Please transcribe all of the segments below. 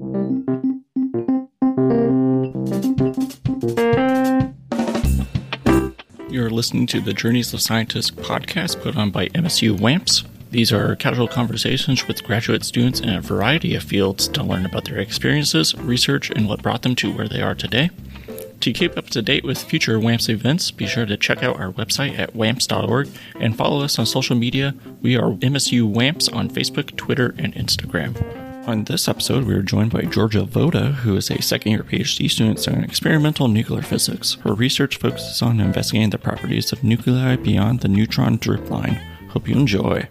You're listening to the Journeys of Scientists podcast put on by MSU WAMPS. These are casual conversations with graduate students in a variety of fields to learn about their experiences, research, and what brought them to where they are today. To keep up to date with future WAMPS events, be sure to check out our website at wamps.org and follow us on social media. We are MSU WAMPS on Facebook, Twitter, and Instagram. On this episode, we are joined by Georgia Voda, who is a second-year PhD student studying experimental nuclear physics. Her research focuses on investigating the properties of nuclei beyond the neutron drip line. Hope you enjoy.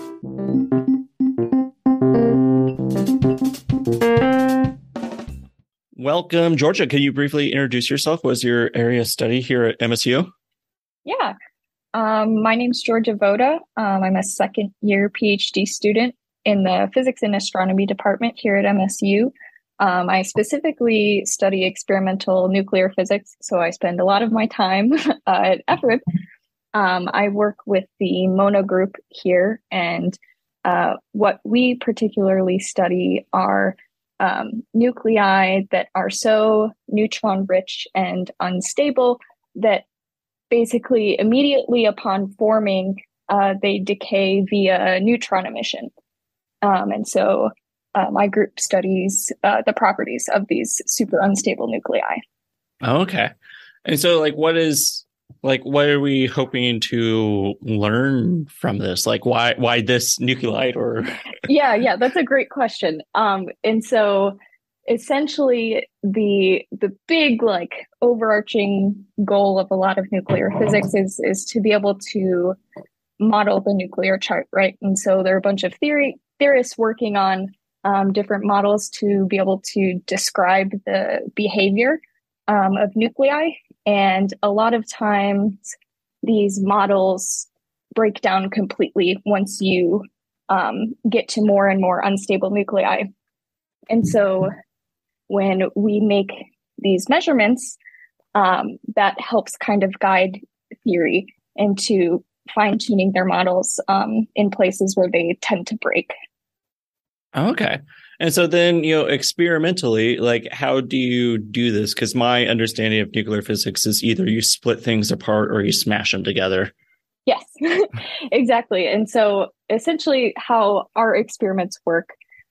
Welcome, Georgia. Can you briefly introduce yourself? What is your area of study here at MSU? Yeah. My name's Georgia Voda. I'm a second-year PhD student in the Physics and Astronomy department here at MSU. I specifically study experimental nuclear physics, so I spend a lot of my time at EFRB. I work with the MONA group here, and what we particularly study are nuclei that are so neutron-rich and unstable that basically immediately upon forming, they decay via neutron emission. And so my group studies the properties of these super unstable nuclei. Okay. And so what are we hoping to learn from this? Why this nuclide or? Yeah, that's a great question. And so essentially the big overarching goal of a lot of nuclear physics is to be able to model the nuclear chart, right? And so there are a bunch of theorists working on different models to be able to describe the behavior of nuclei. And a lot of times these models break down completely once you get to more and more unstable nuclei. And so when we make these measurements, that helps kind of guide theory into fine-tuning their models in places where they tend to break. Okay. And so then, experimentally, how do you do this? Because my understanding of nuclear physics is either you split things apart or you smash them together. Yes, exactly. And so essentially how our experiments work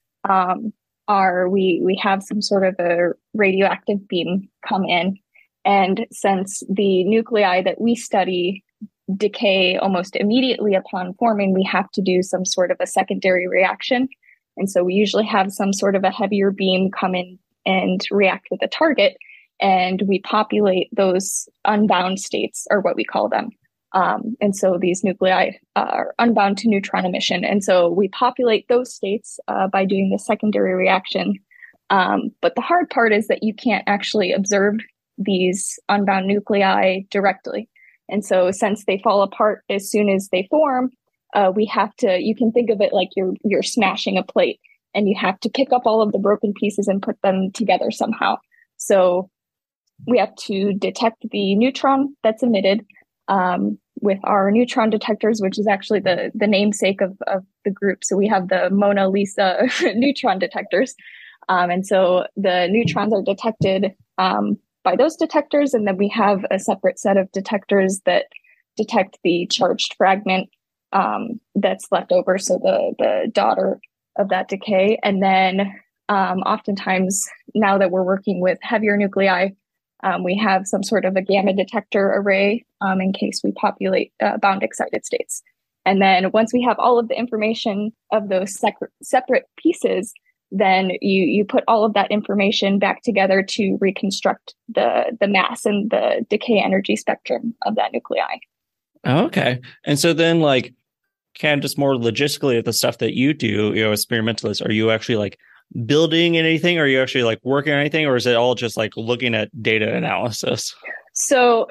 are we have some sort of a radioactive beam come in. And since the nuclei that we study decay almost immediately upon forming, we have to do some sort of a secondary reaction. And so we usually have some sort of a heavier beam come in and react with a target, and we populate those unbound states, or what we call them. And so these nuclei are unbound to neutron emission. And so we populate those states by doing the secondary reaction. But the hard part is that you can't actually observe these unbound nuclei directly. And so since they fall apart as soon as they form, you can think of it like you're smashing a plate, and you have to pick up all of the broken pieces and put them together somehow. So we have to detect the neutron that's emitted with our neutron detectors, which is actually the namesake of the group. So we have the Mona Lisa neutron detectors. And so the neutrons are detected by those detectors, and then we have a separate set of detectors that detect the charged fragment that's left over, so the daughter of that decay. And then oftentimes, now that we're working with heavier nuclei, we have some sort of a gamma detector array in case we populate bound excited states. And then once we have all of the information of those separate pieces, then you put all of that information back together to reconstruct the mass and the decay energy spectrum of that nuclei. Okay. And so then just more logistically at the stuff that you do, experimentalists, are you actually building anything? Are you actually working on anything, or is it all just looking at data analysis? So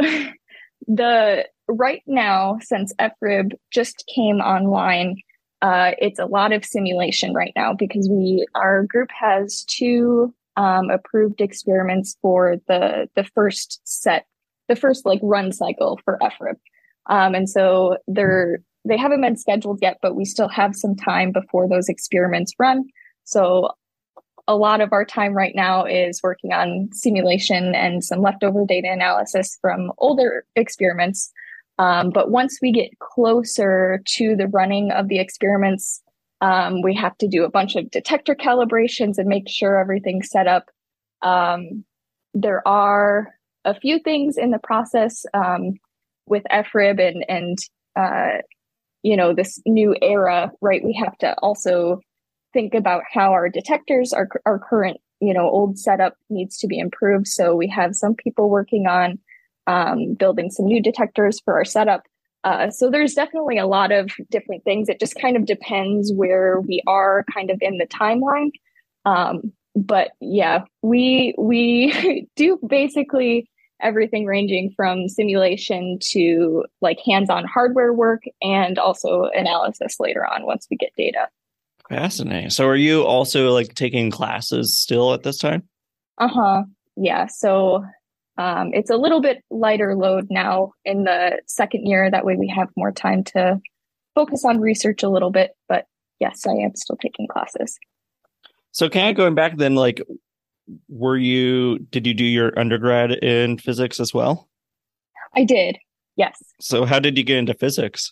right now, since EFRB just came online, it's a lot of simulation right now because our group has two approved experiments for the first run cycle for EFRB. And so they haven't been scheduled yet, but we still have some time before those experiments run. So a lot of our time right now is working on simulation and some leftover data analysis from older experiments. But once we get closer to the running of the experiments, we have to do a bunch of detector calibrations and make sure everything's set up. There are a few things in the process with FRIB and this new era, right? We have to also think about how our detectors, our current, old setup needs to be improved. So we have some people working on building some new detectors for our setup. So there's definitely a lot of different things. It just kind of depends where we are kind of in the timeline. But yeah, we do basically everything ranging from simulation to like hands-on hardware work and also analysis later on once we get data. Fascinating. So are you also like taking classes still at this time? Yeah. So it's a little bit lighter load now in the second year. That way we have more time to focus on research a little bit. But yes, I am still taking classes. So kind of going back then, like, did you do your undergrad in physics as well? I did. Yes. So how did you get into physics?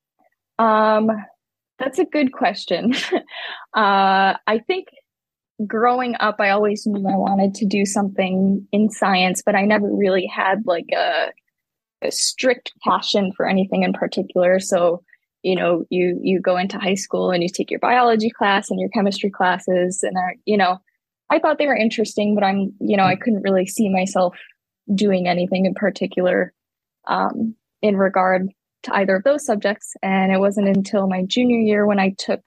That's a good question. I think growing up, I always knew I wanted to do something in science, but I never really had like a strict passion for anything in particular. So, you go into high school and you take your biology class and your chemistry classes, and I thought they were interesting, but I couldn't really see myself doing anything in particular in regard to either of those subjects. And it wasn't until my junior year when I took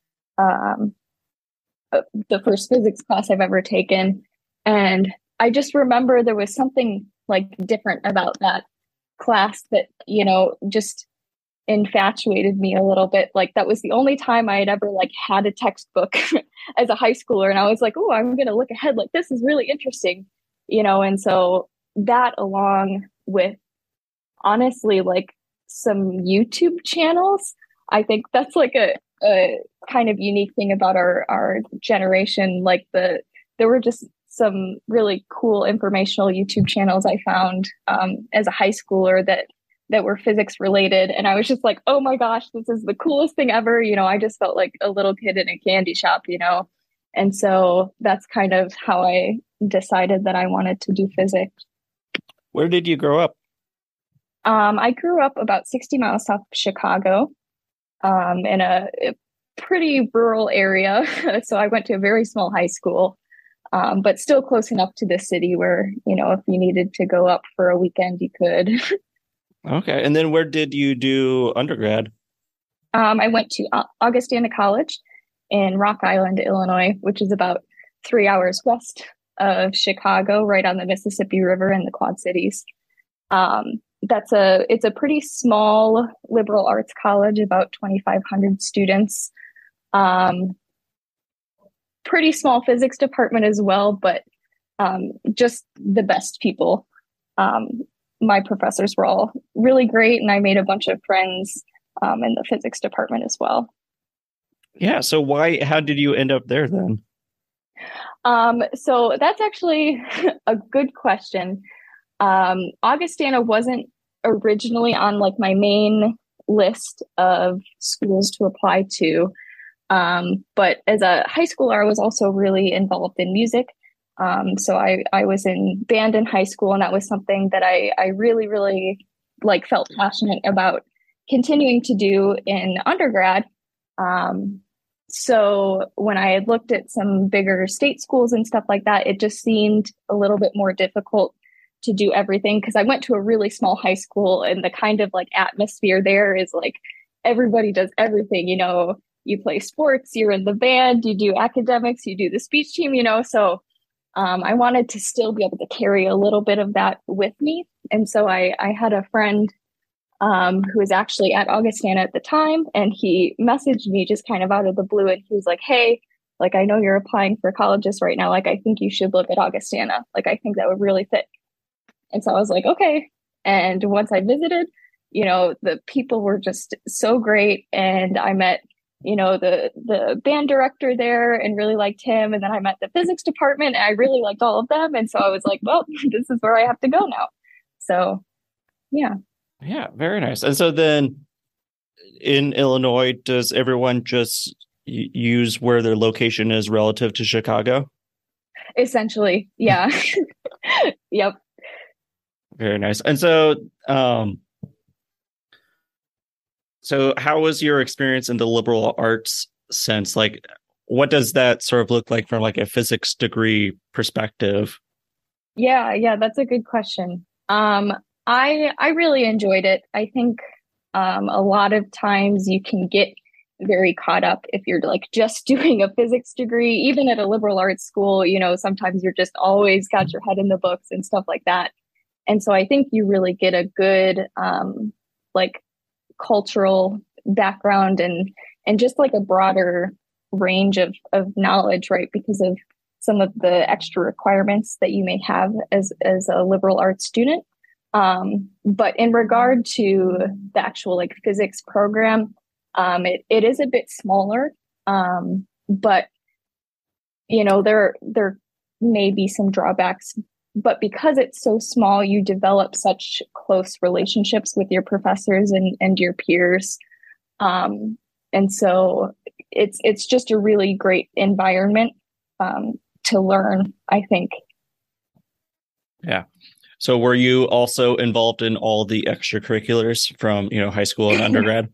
the first physics class I've ever taken. And I just remember there was something like different about that class that, just infatuated me a little bit. Like that was the only time I had ever like had a textbook as a high schooler. And I was like, oh, I'm going to look ahead. Like this is really interesting, and so that along with honestly, like some YouTube channels, I think that's like a kind of unique thing about our generation. Like there were just some really cool informational YouTube channels I found as a high schooler that were physics related. And I was just like, oh my gosh, this is the coolest thing ever. I just felt like a little kid in a candy shop, And so that's kind of how I decided that I wanted to do physics. Where did you grow up? I grew up about 60 miles south of Chicago in a pretty rural area. So I went to a very small high school, but still close enough to the city where, if you needed to go up for a weekend, you could. Okay. And then where did you do undergrad? I went to Augustana College in Rock Island, Illinois, which is about 3 hours west of Chicago, right on the Mississippi River in the Quad Cities. It's a pretty small liberal arts college, about 2,500 students. Pretty small physics department as well, but just the best people. My professors were all really great, and I made a bunch of friends in the physics department as well. Yeah. So how did you end up there then? So that's actually a good question. Augustana wasn't originally on like my main list of schools to apply to. But as a high schooler, I was also really involved in music. So I was in band in high school, and that was something that I really, really like felt passionate about continuing to do in undergrad. So when I had looked at some bigger state schools and stuff like that, it just seemed a little bit more difficult to do everything because I went to a really small high school, and the kind of like atmosphere there is like everybody does everything, you play sports, you're in the band, you do academics, you do the speech team, so I wanted to still be able to carry a little bit of that with me. And so I had a friend who was actually at Augustana at the time, and he messaged me just kind of out of the blue, and he was like, hey, like, I know you're applying for colleges right now. Like, I think you should look at Augustana. Like, I think that would really fit. And so I was like, okay. And once I visited, the people were just so great. And I met the band director there and really liked him. And then I met the physics department and I really liked all of them. And so I was like, well, this is where I have to go now. So, yeah. Yeah, very nice. And so then in Illinois, does everyone just use where their location is relative to Chicago? Essentially, yeah. Yep. Very nice. And so, so how was your experience in the liberal arts sense? Like, what does that sort of look like from like a physics degree perspective? Yeah, that's a good question. I really enjoyed it. I think a lot of times you can get very caught up if you're like just doing a physics degree, even at a liberal arts school, sometimes you're just always got your head in the books and stuff like that. And so I think you really get a good like cultural background and just like a broader range of knowledge, right? Because of some of the extra requirements that you may have as a liberal arts student. But in regard to the actual like physics program, it is a bit smaller. But there may be some drawbacks, but because it's so small, you develop such close relationships with your professors and your peers. And so it's just a really great environment to learn, I think. Yeah. So were you also involved in all the extracurriculars from, high school and undergrad?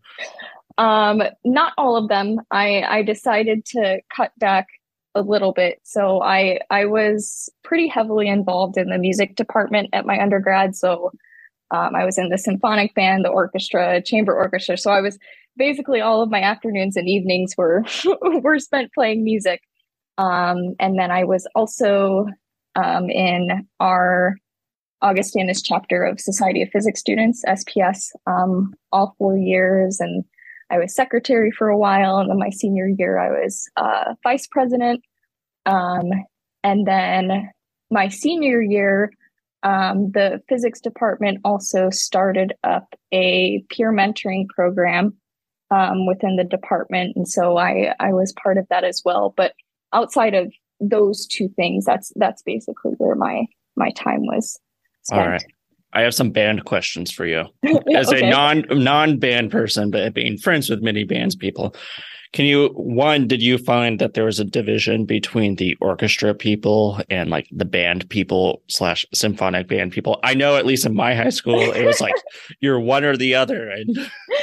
Not all of them. I decided to cut back a little bit. So I was pretty heavily involved in the music department at my undergrad. So I was in the symphonic band, the orchestra, chamber orchestra. So I was basically all of my afternoons and evenings were were spent playing music. And then I was also in our Augustana chapter of Society of Physics Students, SPS, all 4 years. And I was secretary for a while. And then my senior year, I was vice president. And then my senior year, the physics department also started up a peer mentoring program within the department. And so I was part of that as well. But outside of those two things, that's basically where my time was spent. All right. I have some band questions for you. As a non-band person, but being friends with many bands people, did you find that there was a division between the orchestra people and like the band people / symphonic band people? I know at least in my high school, it was like you're one or the other. And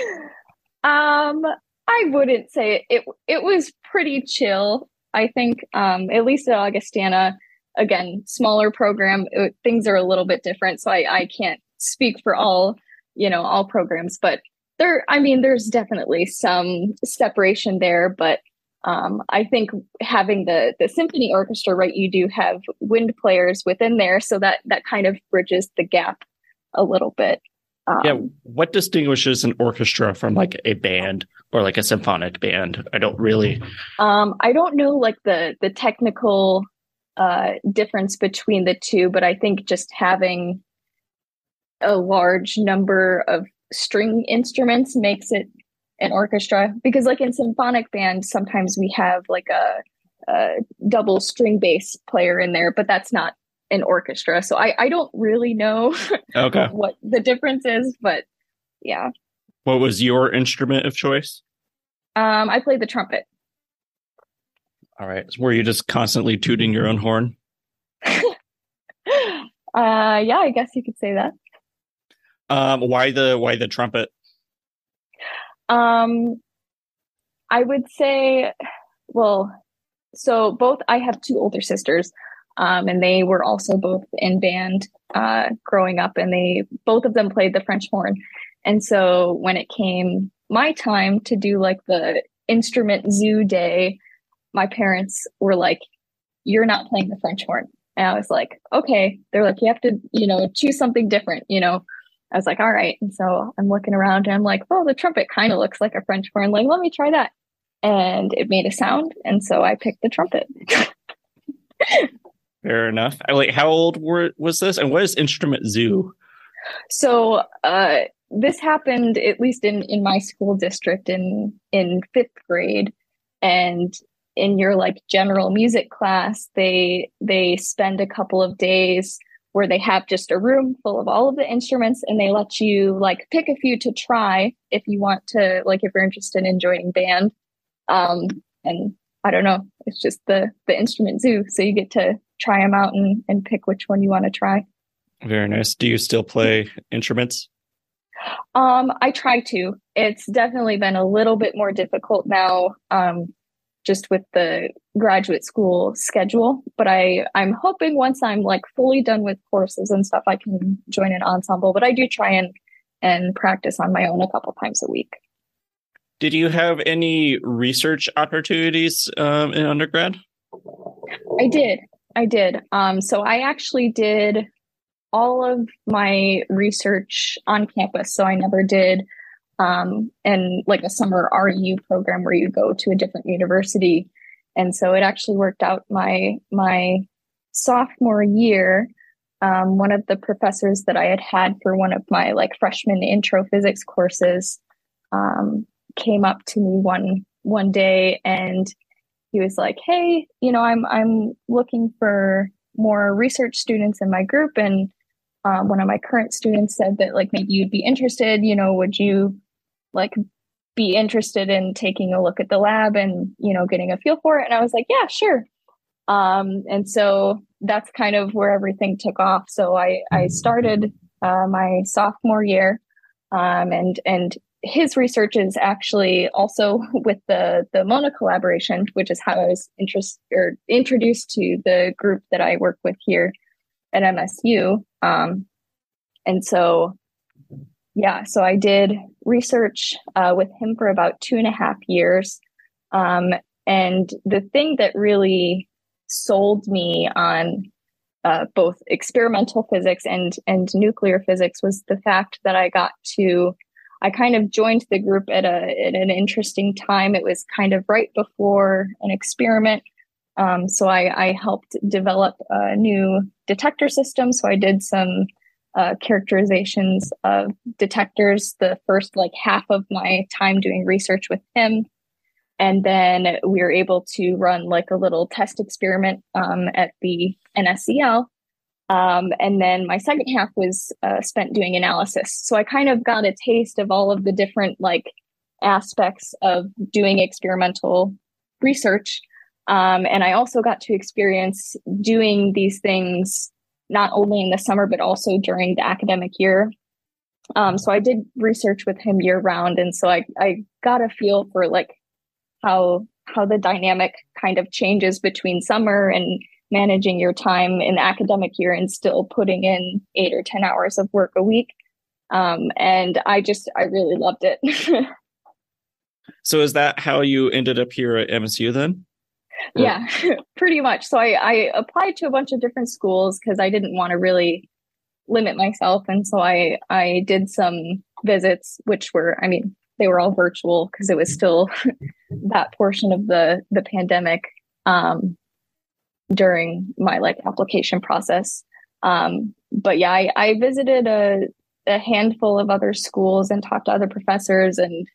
I wouldn't say it was pretty chill. I think at least at Augustana, again, smaller program, things are a little bit different. So I can't speak for all programs, but there's definitely some separation there. But I think having the symphony orchestra, right, you do have wind players within there. So that kind of bridges the gap a little bit. What distinguishes an orchestra from like a band or like a symphonic band? I don't really. I don't know like the technical difference between the two, but I think just having a large number of string instruments makes it an orchestra. Because like in symphonic band, sometimes we have like a double string bass player in there, but that's not an orchestra. So I don't really know what the difference is, but yeah. What was your instrument of choice? I played the trumpet. All right. So were you just constantly tooting your own horn? Yeah, I guess you could say that. Why the trumpet? I would say, well, so I have two older sisters, and they were also both in band growing up, and both of them played the French horn. And so when it came my time to do like the instrument zoo day, my parents were like, "You're not playing the French horn." And I was like, "Okay." They're like, "You have to, choose something different, I was like, "All right." And so I'm looking around and I'm like, "Oh, the trumpet kind of looks like a French horn. Like, let me try that." And it made a sound. And so I picked the trumpet. Fair enough. How old was this? And what is Instrument Zoo? So this happened at least in my school district in fifth grade, and in your like general music class, they spend a couple of days where they have just a room full of all of the instruments, and they let you like pick a few to try if you want to, like if you're interested in joining band. And I don't know, it's just the instrument zoo, so you get to try them out and pick which one you want to try. Very nice. Do you still play instruments? I try to. It's definitely been a little bit more difficult now, just with the graduate school schedule. But I'm hoping once I'm like fully done with courses and stuff, I can join an ensemble. But I do try and practice on my own a couple times a week. Did you have any research opportunities in undergrad? I did. So I actually did all of my research on campus. So I never did and like a summer RU program where you go to a different university. And so it actually worked out my sophomore year. One of the professors that I had for one of my like freshman intro physics courses came up to me one day, and he was like, "Hey, I'm looking for more research students in my group, and one of my current students said that like maybe you'd be interested. Would you like be interested in taking a look at the lab and getting a feel for it?" And I was like, "Yeah, sure." And so that's kind of where everything took off. So I started my sophomore year, and his research is actually also with the Mona collaboration, which is how I was introduced to the group that I work with here at MSU. And so, yeah, so I did research with him for about 2.5 years. And the thing that really sold me on both experimental physics and nuclear physics was the fact that I kind of joined the group at an interesting time. It was kind of right before an experiment. So I helped develop a new detector system. So I did some characterizations of detectors the first like half of my time doing research with him. And then we were able to run like a little test experiment at the NSCL. And then my second half was spent doing analysis. So I kind of got a taste of all of the different like aspects of doing experimental research. And I also got to experience doing these things not only in the summer, but also during the academic year. So I did research with him year round. And so I got a feel for like how the dynamic kind of changes between summer and managing your time in the academic year and still putting in 8 or 10 hours of work a week. And I really loved it. So is that how you ended up here at MSU then? Yeah, pretty much. So I applied to a bunch of different schools because I didn't want to really limit myself. And so I did some visits, which were, they were all virtual because it was still that portion of the pandemic during my like application process. But yeah, I visited a handful of other schools and talked to other professors, and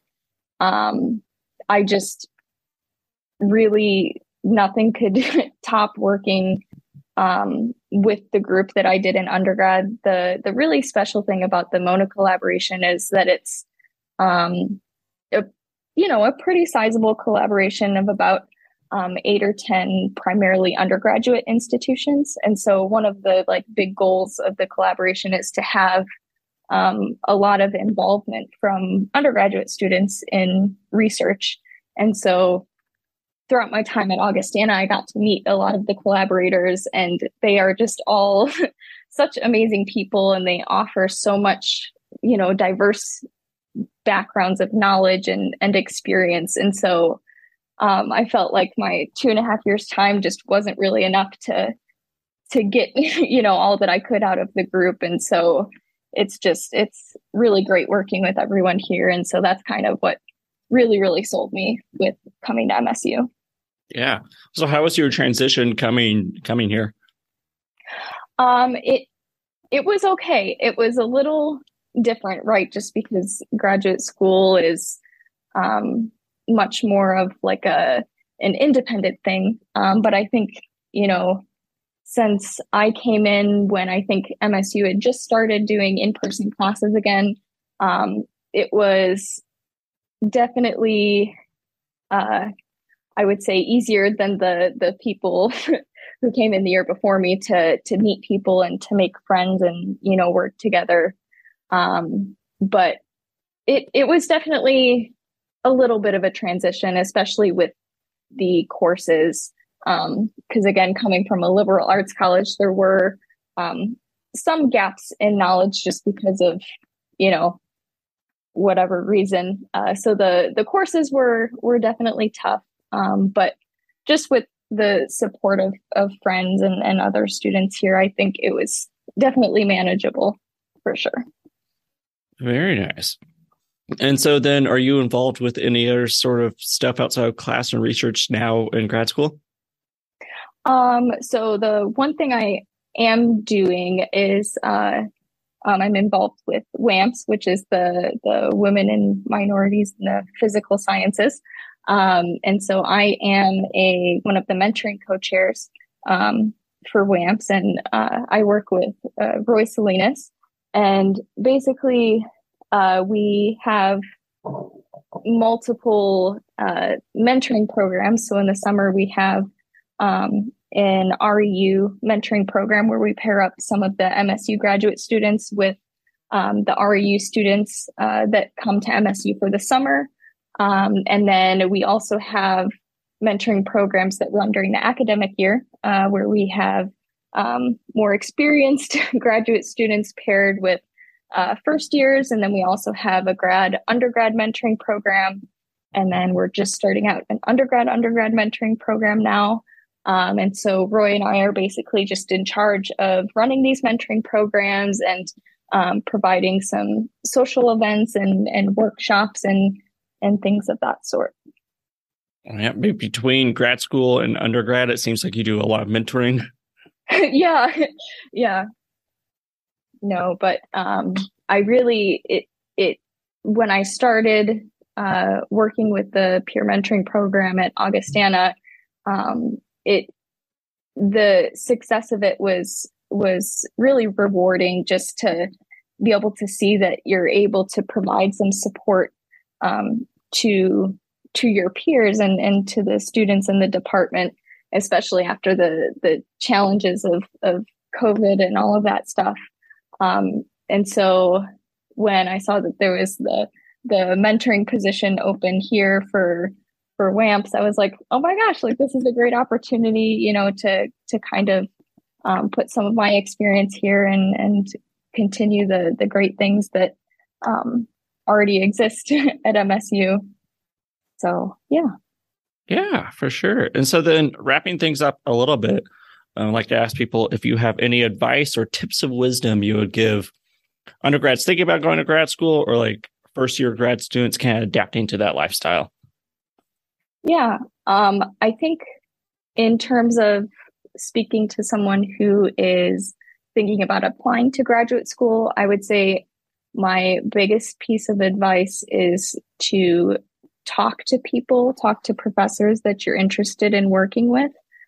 I just really nothing could top working with the group that I did in undergrad. The really special thing about the Mona collaboration is that it's a pretty sizable collaboration of about 8 or 10 primarily undergraduate institutions. And so one of the like big goals of the collaboration is to have a lot of involvement from undergraduate students in research. And so throughout my time at Augustana, I got to meet a lot of the collaborators, and they are just all such amazing people, and they offer so much, diverse backgrounds of knowledge and experience. And so I felt like my 2.5 years time just wasn't really enough to get, all that I could out of the group. And so it's really great working with everyone here. And so that's kind of what really, really sold me with coming to MSU. Yeah. So how was your transition coming here? It was okay. It was a little different, right? Just because graduate school is much more of like an independent thing. But I think, you know, since I came in when I think MSU had just started doing in-person classes again, it was definitely, I would say, easier than the people who came in the year before me to meet people and to make friends and, you know, work together. But it was definitely a little bit of a transition, especially with the courses. Because again, coming from a liberal arts college, there were some gaps in knowledge just because of, you know, whatever reason. So the courses were definitely tough. But just with the support of friends and other students here, I think it was definitely manageable for sure. Very nice. And so then are you involved with any other sort of stuff outside of class and research now in grad school? So the one thing I am doing is I'm involved with WAMPS, which is the Women and Minorities in the Physical Sciences. And so I am one of the mentoring co-chairs for WAMPS, and I work with Roy Salinas. And basically, we have multiple mentoring programs. So in the summer, we have an REU mentoring program where we pair up some of the MSU graduate students with the REU students that come to MSU for the summer. And then we also have mentoring programs that run during the academic year where we have more experienced graduate students paired with first years. And then we also have a undergrad mentoring program. And then we're just starting out an undergrad mentoring program now. And so Roy and I are basically just in charge of running these mentoring programs and providing some social events and workshops and things of that sort. Yeah, between grad school and undergrad, it seems like you do a lot of mentoring. Yeah. No, but I really when I started working with the peer mentoring program at Augustana, the success of it was really rewarding, just to be able to see that you're able to provide some support to your peers and to the students in the department, especially after the challenges of COVID and all of that stuff. And so when I saw that there was the mentoring position open here for WAMPS, I was like, oh my gosh, like this is a great opportunity, you know, to kind of put some of my experience here and continue the great things that already exist at MSU. So, yeah. Yeah, for sure. And so then wrapping things up a little bit, I'd like to ask people if you have any advice or tips of wisdom you would give undergrads thinking about going to grad school, or like first year grad students kind of adapting to that lifestyle. Yeah. I think in terms of speaking to someone who is thinking about applying to graduate school, I would say my biggest piece of advice is to talk to people, talk to professors that you're interested in working with.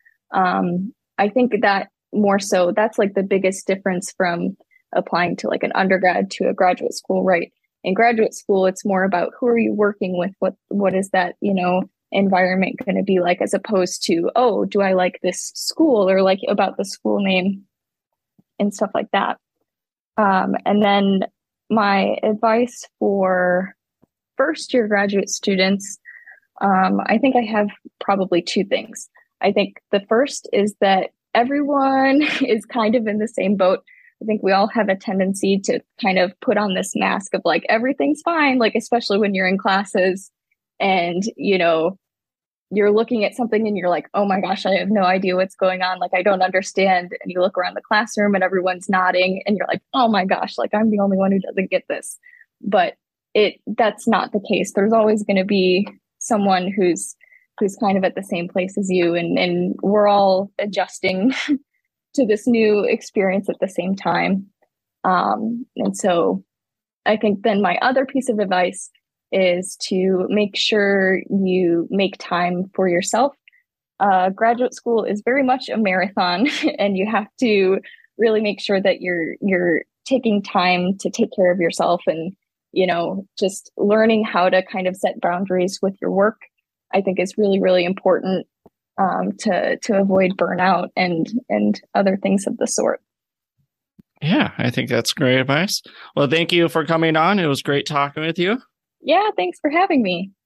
I think that more so, that's like the biggest difference from applying to like an undergrad to a graduate school, right? In graduate school, it's more about who are you working with? What is that, you know, environment going to be like, as opposed to, oh, do I like this school, or like about the school name and stuff like that. And then my advice for first year graduate students, I think I have probably two things. I think the first is that everyone is kind of in the same boat. I think we all have a tendency to kind of put on this mask of like, everything's fine, like, especially when you're in classes and, you know, you're looking at something and you're like, oh my gosh, I have no idea what's going on. Like, I don't understand. And you look around the classroom and everyone's nodding and you're like, oh my gosh, like I'm the only one who doesn't get this. But that's not the case. There's always going to be someone who's kind of at the same place as you. And we're all adjusting to this new experience at the same time. And so I think then my other piece of advice is to make sure you make time for yourself. Graduate school is very much a marathon, and you have to really make sure that you're taking time to take care of yourself, and just learning how to kind of set boundaries with your work. I think is really, really important to avoid burnout and other things of the sort. Yeah, I think that's great advice. Well, thank you for coming on. It was great talking with you. Yeah, thanks for having me.